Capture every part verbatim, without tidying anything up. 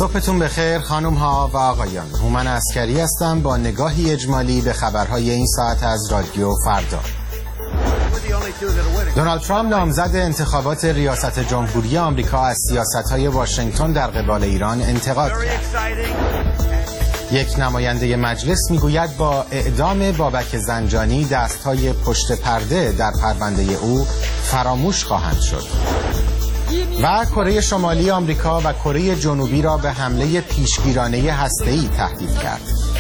صبحتون بخیر خانم ها و آقایان. هومن عسکری هستم با نگاهی اجمالی به خبرهای این ساعت از رادیو فردا. دونالد ترامپ نامزد انتخابات ریاست جمهوری آمریکا از سیاست‌های واشنگتن در قبال ایران انتقاد کرد. یک نماینده مجلس میگوید با اعدام بابک زنجانی دست‌های پشت پرده در پرونده او فراموش خواهند شد. و کره شمالی آمریکا و کره جنوبی را به حمله پیشگیرانه هسته‌ای تهدید کرد.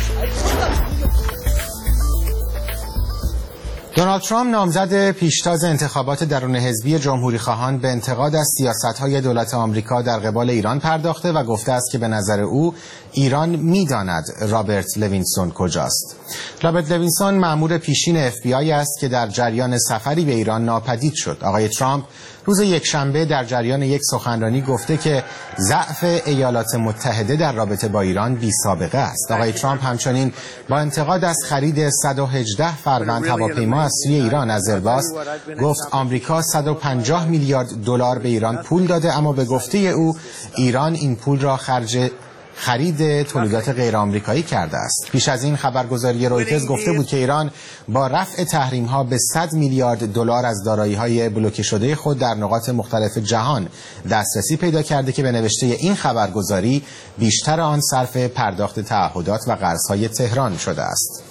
دونالد ترامپ نامزد پیشتاز انتخابات درون حزبی جمهوری خواهان به انتقاد از سیاست‌های دولت آمریکا در قبال ایران پرداخته و گفته است که به نظر او ایران می‌داند رابرت لوینسون کجاست. رابرت لوینسون مأمور پیشین اف بی آی است که در جریان سفری به ایران ناپدید شد. آقای ترامپ روز یکشنبه در جریان یک سخنرانی گفته که ضعف ایالات متحده در رابطه با ایران بی سابقه است. آقای ترامپ همچنین با انتقاد از خرید صد و هجده فروند هواپیما از سوی ایران از ایرباس گفت آمریکا صد و پنجاه میلیارد دلار به ایران پول داده، اما به گفته او ایران این پول را خرج خرید تولیدات غیر آمریکایی کرده است. پیش از این خبرگزاری رویترز گفته بود که ایران با رفع تحریم‌ها به صد میلیارد دلار از دارایی‌های بلوکه شده خود در نقاط مختلف جهان دسترسی پیدا کرده که به نوشته این خبرگزاری بیشتر آن صرف پرداخت تعهدات و قرض‌های تهران شده است.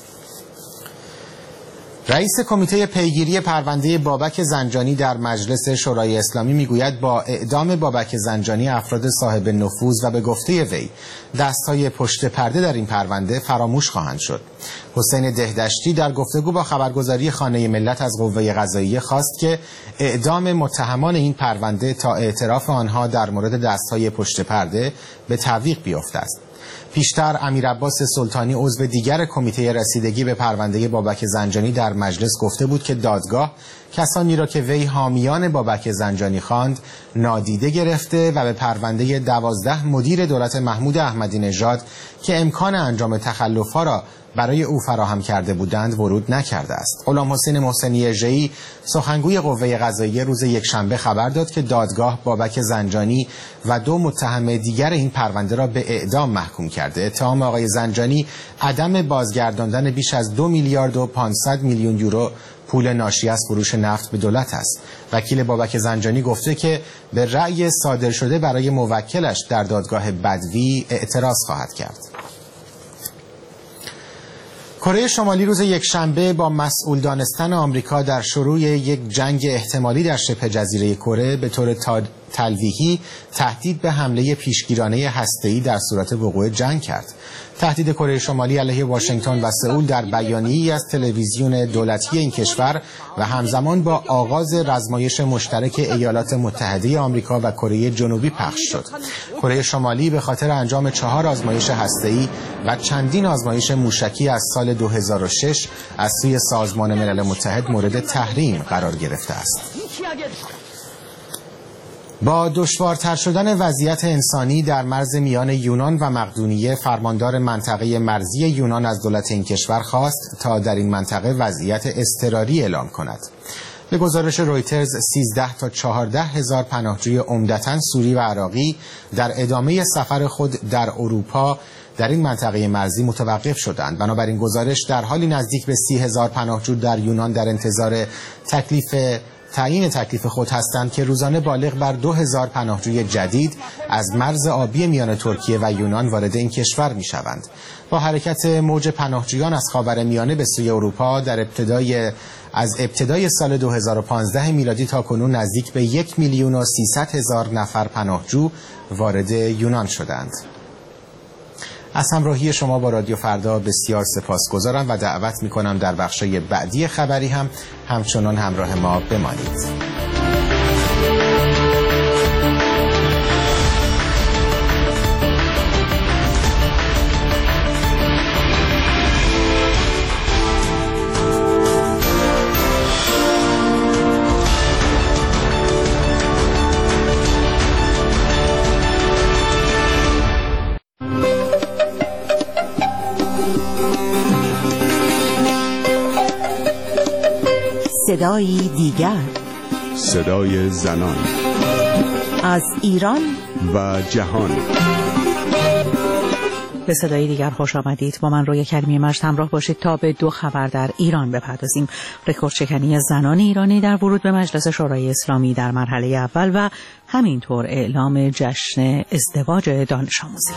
رئیس کمیته پیگیری پرونده بابک زنجانی در مجلس شورای اسلامی میگوید با اعدام بابک زنجانی افراد صاحب نفوذ و به گفته وی دستهای پشت پرده در این پرونده فراموش خواهند شد. حسین دهدشتی در گفتگو با خبرگزاری خانه ملت از قوه قضاییه خواست که اعدام متهمان این پرونده تا اعتراف آنها در مورد دستهای پشت پرده به تعویق بیفتد. پیشتر امیر عباس سلطانی عضو دیگر کمیته رسیدگی به پرونده بابک زنجانی در مجلس گفته بود که دادگاه کسانی را که وی حامیان بابک زنجانی خواند نادیده گرفته و به پرونده دوازده مدیر دولت محمود احمدی نژاد که امکان انجام تخلف‌ها را برای او فراهم کرده بودند ورود نکرده است. غلام حسین محسنی اژه‌ای سخنگوی قوه قضاییه روز یکشنبه خبر داد که دادگاه بابک زنجانی و دو متهم دیگر این پرونده را به اعدام محکوم کرده. اتهام آقای زنجانی عدم بازگرداندن بیش از دو میلیارد و پانصد میلیون یورو پول ناشی از فروش نفت به دولت است. وکیل بابک زنجانی گفته که به رأی صادر شده برای موکلش در دادگاه بدوی اعتراض خواهد کرد. کره شمالی روز یکشنبه با مسئول دانستن آمریکا در شروع یک جنگ احتمالی در شبه جزیره کره به طور تلویحی تهدید به حمله پیشگیرانه هسته‌ای در صورت وقوع جنگ کرد. تهدید کره شمالی علیه واشنگتن و سئول در بیانیه‌ای از تلویزیون دولتی این کشور و همزمان با آغاز رزمایش مشترک ایالات متحده آمریکا و کره جنوبی پخش شد. کره شمالی به خاطر انجام چهار آزمایش هسته‌ای و چندین آزمایش موشکی از سال دو هزار و شش از سوی سازمان ملل متحد مورد تحریم قرار گرفته است. با دشوارتر شدن وضعیت انسانی در مرز میان یونان و مقدونیه، فرماندار منطقه مرزی یونان از دولت این کشور خواست تا در این منطقه وضعیت اضطراری اعلام کند. به گزارش رویترز سیزده تا چهارده هزار پناهجوی عمدتاً سوری و عراقی در ادامه سفر خود در اروپا در این منطقه مرزی متوقف شدند. بنابراین گزارش در حالی نزدیک به سی هزار پناهجو در یونان در انتظار تکلیف تعیین تکلیف خود هستند که روزانه بالغ بر دو هزار پناهجوی جدید از مرز آبی میان ترکیه و یونان وارد این کشور می شوند. با حرکت موج پناهجویان از خاورمیانه به سوی اروپا در ابتدای از ابتدای سال دو هزار و پانزده میلادی تا کنون نزدیک به یک میلیون و سیصد هزار نفر پناهجو وارد یونان شدند. از همراهی شما با رادیو فردا بسیار سپاسگزارم و دعوت می‌کنم در بخشای بعدی خبری هم همچنان همراه ما بمانید. صدایی دیگر، صدای زنان از ایران و جهان. به صدای دیگر خوش آمدید. با من روی کریمی مجد همراه باشید تا به دو خبر در ایران بپردازیم. رکورد شکنی زنان ایرانی در ورود به مجلس شورای اسلامی در مرحله اول و همینطور اعلام جشن ازدواج دانش آموزی.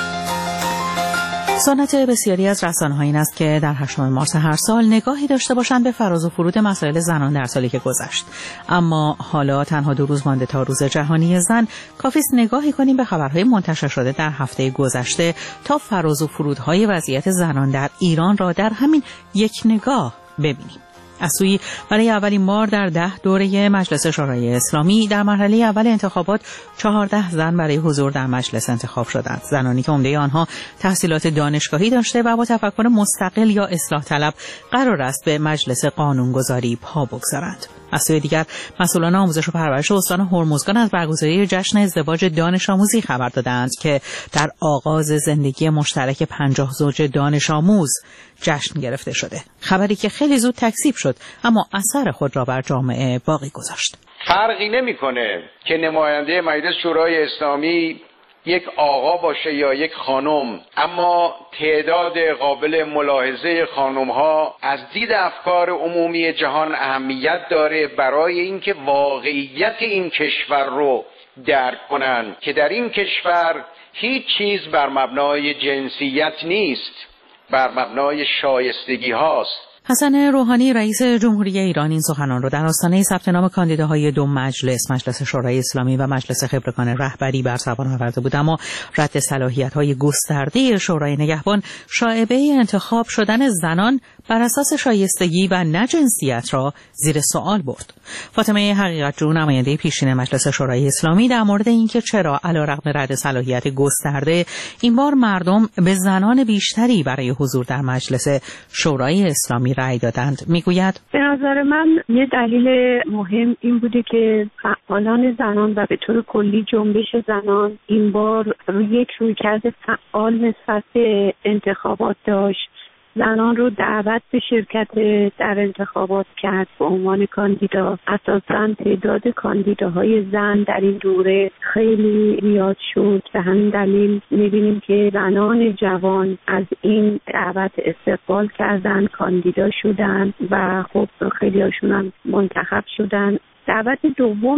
سنت بسیاری از رسانه‌ها این است که در هشتم مارس هر سال نگاهی داشته باشند به فراز و فرود مسائل زنان در سالی که گذشت. اما حالا تنها دو روز مانده تا روز جهانی زن، کافی است نگاهی کنیم به خبرهای منتشر شده در هفته گذشته تا فراز و فرودهای وضعیت زنان در ایران را در همین یک نگاه ببینیم. از سوی برای اولین بار در ده دوره مجلس شورای اسلامی در مرحله اول انتخابات چهارده زن برای حضور در مجلس انتخاب شدند. زنانی که عمده آنها تحصیلات دانشگاهی داشته و با تفکر مستقل یا اصلاح طلب قرار است به مجلس قانونگذاری پا بگذارند. از سوی دیگر مسئولان آموزش و پرورش استان هرمزگان از برگزاری جشن ازدواج دانش آموزی خبر دادند که در آغاز زندگی مشترک پنجاه زوج دانش آموز جشن گرفته شده. خبری که خیلی زود تکذیب شد اما اثر خود را بر جامعه باقی گذاشت. فرقی نمی‌کنه که نماینده مجلس شورای اسلامی یک آقا باشه یا یک خانم، اما تعداد قابل ملاحظه خانم‌ها از دید افکار عمومی جهان اهمیت داره برای اینکه واقعیت این کشور رو درک کنن که در این کشور هیچ چیز بر مبنای جنسیت نیست، بر مبنای شایستگی هاست. حسن روحانی رئیس جمهوری ایران این سخنان را در آستانه ثبت نام کاندیداهای دو مجلس، مجلس شورای اسلامی و مجلس خبرگان رهبری بر زبان آورده بود، اما رد صلاحیت‌های گسترده شورای نگهبان شایعه انتخاب شدن زنان بر اساس شایستگی و نه جنسیت را زیر سوال برد. فاطمه حقیقت‌جو نماینده پیشین مجلس شورای اسلامی در مورد اینکه چرا علیرغم رد صلاحیت گسترده این بار مردم به زنان بیشتری برای حضور در مجلس شورای اسلامی رأی دادند میگوید: به نظر من یه دلیل مهم این بوده که فعالان زنان و به طور کلی جنبش زنان این بار یک رویکرد فعال نسبت به انتخابات داشت. زنان رو دعوت به شرکت در انتخابات کرد به عنوان کاندیدا. اساساً تعداد کاندیداهای زن در این دوره خیلی زیاد شد. به همین دلیل می‌بینیم که زنان جوان از این دعوت استقبال کردن، کاندیدا شدن و خب خیلی هاشون هم منتخب شدن. دعوت دوم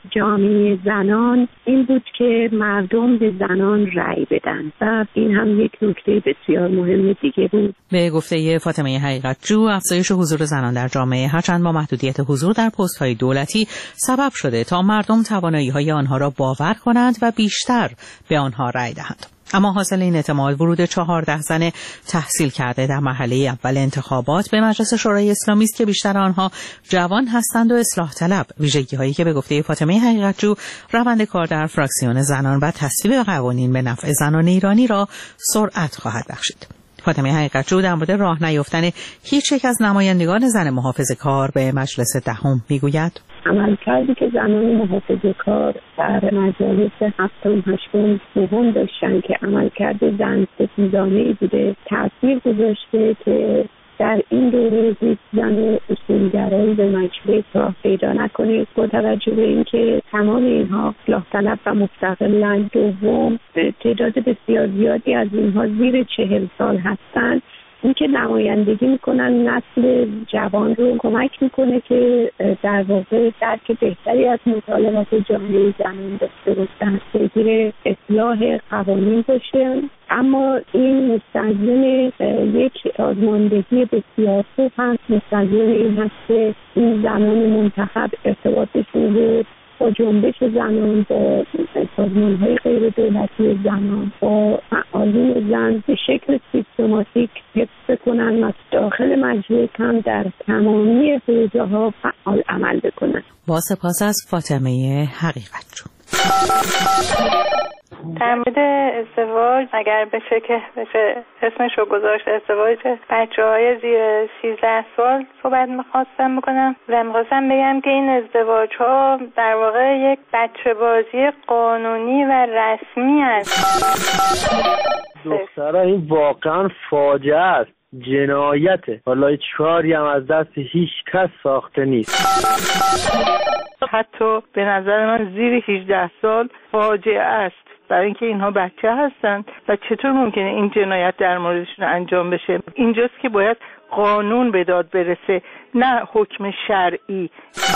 جامعه زنان این بود که مردم به زنان رأی بدن و این هم یک نکته بسیار مهم دیگه بود. به گفته فاطمه حقیقت‌جو، افزایش حضور زنان در جامعه هرچند با محدودیت حضور در پست‌های دولتی سبب شده تا مردم توانایی‌های آنها را باور کنند و بیشتر به آنها رأی دهند. اما حاصل این اعتماد ورود چهارده زن تحصیل کرده در مرحله اول انتخابات به مجلس شورای اسلامی است که بیشتر آنها جوان هستند و اصلاح طلب، ویژگی‌هایی که به گفته فاطمه حقیقت‌جو روند کار در فراکسیون زنان و تصویب قوانین به نفع زنان ایرانی را سرعت خواهد بخشید. فاطمه حقیقت‌جو در مورد راه نیافتن هیچ یک از نمایندگان زن محافظه‌کار به مجلس دهم میگوید: عملکردی که زنان محافظه‌کار در مجالس هفتم هشتم نهم داشتن که عملکرد زن ستیزانه‌ای بوده، تأثیر گذاشته که در این دوره هیچ زن اصولگرایی به مجلس راه پیدا نکنه. با توجه به اینکه تمام اینها اصلاح طلب و مستقلن، دوم تعداد بسیار زیادی از اینها زیر چهل سال هستند، این که نمایندگی میکنن نسل جوان رو کمک میکنه که در واقع درک بهتری از مطالبات جامعه زنان داشته باشن، پیگیر اصلاح قوانین باشه. اما این مستلزم یک سازماندهی بسیار خوب هست، مستلزم این هست که این زنان منتخب ارتباطشون رو با جنبش زنان، با سازمان‌های غیر دولتی زنان، با فعالین زن به شکل سیستماتیک حفظ کنن و داخل مجلس هم در تمامی حوزه‌ها فعال عمل بکنن. با سپاس از فاطمه حقیقت‌جو. در مورد ازدواج اگر بشه که بشه اسمش رو گذاشت ازدواج بچه های زیر سیزده سال صحبت میخواستم بکنم و میخواستم بگم که این ازدواج ها در واقع یک بچه بازی قانونی و رسمی است. دخترها این واقعا فاجعه است. جنایته. حالا هیچ کاری هم از دست هیچ کس ساخته نیست. حتی به نظر من زیر هجده سال فاجعه است، برای اینکه اینها بچه هستند و چطور ممکنه این جنایت در موردشون انجام بشه. اینجاست که باید قانون به داد برسه، نه حکم شرعی.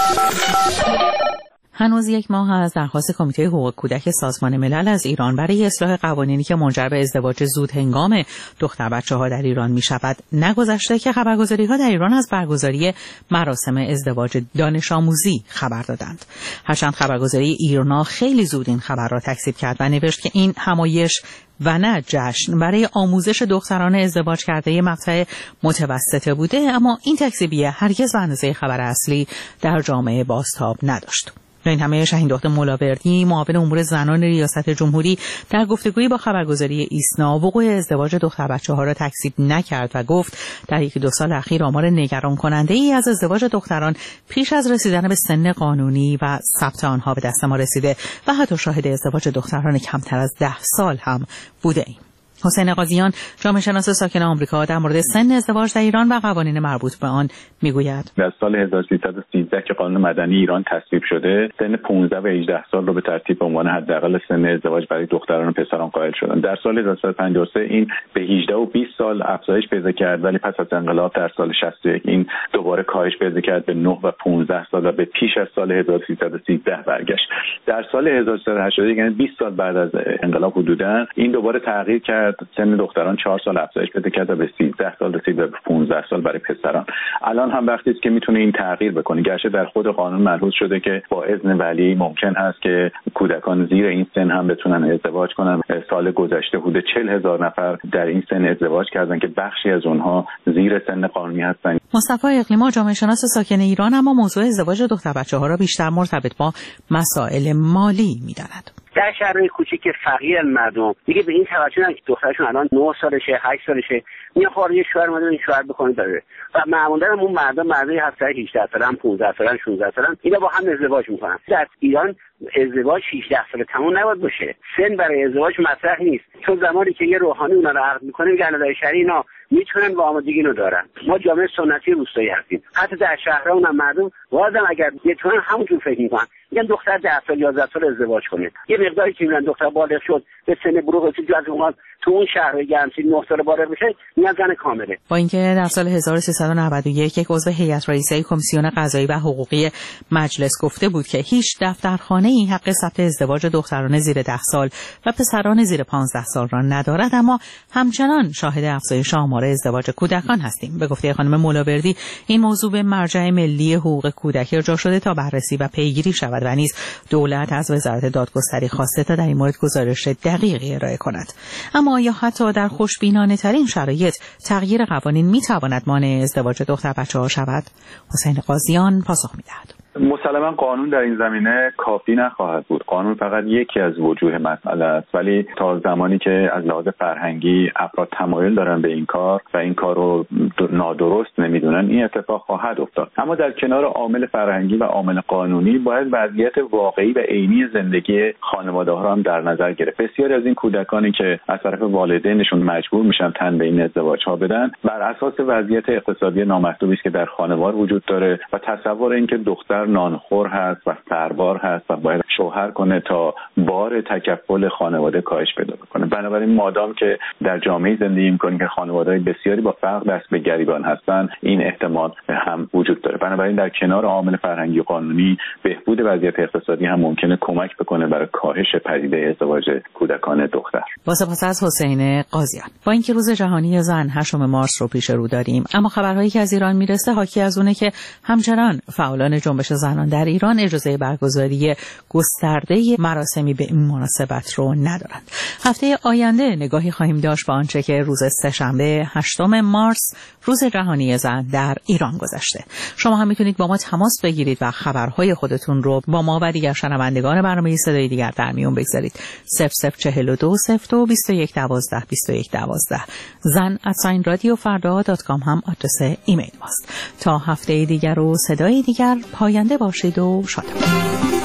هنوز یک ماه از درخواست کمیته حقوق کودک سازمان ملل از ایران برای اصلاح قوانینی که منجر به ازدواج زود هنگام دختر بچه‌ها در ایران می شود نگذشته که خبرگزاری‌ها در ایران از برگزاری مراسم ازدواج دانش آموزی خبر دادند. هرچند خبرگزاری ایرنا خیلی زود این خبر را تکذیب کرد و نوشت که این همایش و نه جشن برای آموزش دختران ازدواج کرده مقطع متوسطه بوده، اما این تکذیبیه هرگز به اندازه خبر اصلی در جامعه بازتاب نداشت. در این همه شاهین دختر مولاوردی معاون امور زنان ریاست جمهوری در گفتگویی با خبرگزاری ایسنا وقوع ازدواج دختر بچه‌ها را تکذیب نکرد و گفت در یکی دو سال اخیر آمار نگران کننده ای از ازدواج دختران پیش از رسیدن به سن قانونی و ثبت آنها به دست ما رسیده و حتی شاهد ازدواج دختران کمتر از ده سال هم بوده ایم. حسین قاضیان جامعه شناس ساکن آمریکا در مورد سن ازدواج در ایران و قوانین مربوط به آن میگوید. در سال هزار و سیصد و سیزده که قانون مدنی ایران تصویب شده، سن پانزده و هجده سال رو به ترتیب به عنوان حداقل سن ازدواج برای دختران و پسران قائل شدن. در سال هزار و سیصد و پنجاه و سه این به هجده و بیست سال افزایش پیدا کرد، ولی پس از انقلاب در سال شصت و یک این دوباره کاهش پیدا کرد به نه و پانزده سال و به پیش از سال هزار و سیصد و سیزده برگشت. در سال هزار و سیصد و هشتاد و یک یعنی بیست سال بعد از انقلاب حدوداً این دوباره تغییر کرد، سن دختران چهار سال افزایش پیدا کرد و به سیزده سال رسید و به پانزده سال برای پسران. الان هم وقتی است که میتونه این تغییر بکنه، گرچه در خود قانون ملحوظ شده که با اذن ولی ممکن هست که کودکان زیر این سن هم بتونن ازدواج کنن. سال گذشته حدود چهل هزار نفر در این سن ازدواج کردن که بخشی از اونها زیر سن قانونی هستن. مصطفی اقلیمی جامعه شناس ساکن ایران اما موضوع ازدواج دختر بچه‌ها را بیشتر مرتبط با مسائل مالی می‌داند. در شهرهای کوچیک فقیر مردم دیگه به این توجه ندارن که دخترشون الان نه سالشه، هشت سالشه، میان خارج شوهر اومده این شوهر بکنه داره و معمولا اون مردم مردای هجده سالن، پانزده سالن، شانزده سالن اینا با هم ازدواج میکنن. در ایران ازدواج هجده سال تموم نباید باشه. سن برای ازدواج مطرح نیست، چون زمانی که یه روحانی اونا رو عقد میکنه میگن در شهر اینا میتونن با آمادگی اینو دارن. ما جامعه سنتی روستایی هستیم، حتی در شهرها اونم مردم بازم اگر بتونن همونجور فکر میکنن، میگن دختر ده سال یازده سال ازدواج کنه. یه مقداری که میگن دختر بالغ شد به سن بلوغ رسید از اون تو اون شهر گرمسیر نه سال بالغ بشه میگن زن کامله. با اینکه در سال هزار و سیصد و نود و یک یک عضو هیئت رئیسه کمیسیون قضایی و حقوقی مجلس گفته بود که هیچ دفترخانه‌ای حق ثبت ازدواج دختران زیر ده سال و پسران زیر پانزده سال را ندارد، اما همچنان شاهد افزایش آمار ازدواج کودکان هستیم. به گفته خانم مولاوردی این موضوع به مرجع ملی حقوق کودک ارجاع شده تا بررسی و پیگیری شود و نیز دولت از وزارت دادگستری خواسته تا در این مورد گزارش دقیقی ارائه کند. اما یا حتی در خوشبینانه ترین شرایط تغییر قوانین می تواند مانع ازدواج دختر بچه‌ها شود؟ حسین قاضیان پاسخ می دهد. مسلما قانون در این زمینه کافی نخواهد بود. قانون فقط یکی از وجوه مسئله است، ولی تا زمانی که از لحاظ فرهنگی افراد تمایل دارن به این کار و این کار رو نادرست نمیدونن این اتفاق خواهد افتاد. اما در کنار عامل فرهنگی و عامل قانونی باید وضعیت واقعی و عینی زندگی خانواده‌ها را هم در نظر گرفت. بسیاری از این کودکانی که از طرف والدینشون مجبور میشن تن به این ازدواج‌ها بدن بر اساس وضعیت اقتصادی نامحدودی است که در خانوار وجود داره و تصور اینکه دختر نانخور هست و سربار هست و باید شوهر کنه تا بار تکفل خانواده کاهش پیدا کنه. بنابراین مادام که در جامعه زندگی می‌کنیم که خانواده‌های بسیاری با فقر دست به گریبان هستن این احتمال هم وجود داره. بنابراین در کنار عامل فرهنگی و قانونی بهبود وضعیت اقتصادی هم ممکنه کمک بکنه برای کاهش پدیده ازدواج کودکان دختر. با سپاس از حسین قاضیان. با اینکه روز جهانی زن هشتم مارس رو پیش رو داریم، اما خبرهایی که از ایران میرسه حاکی از اونه که همچنان فعالان جنبش زنان در ایران اجازه برگزاری گسترده مراسمی به این مناسبت رو ندارند. هفته آینده نگاهی خواهیم داشت به آنچه که روز سه‌شنبه هشتم مارس روز جهانی زن در ایران گذشته. شما هم میتونید با ما تماس بگیرید و خبرهای خودتون رو با ما و دیگر شنوندگان برنامه صدای دیگر در میون بگذارید. صفر صفر چهل و دو صفر دو بیست و یک دوازده بیست و یک دوازده زن ات رادیو فردا دات کام هم آدرس ایمیل ماست. تا هفته دیگر و صدای دیگر پاینده باشید و شاد باشید.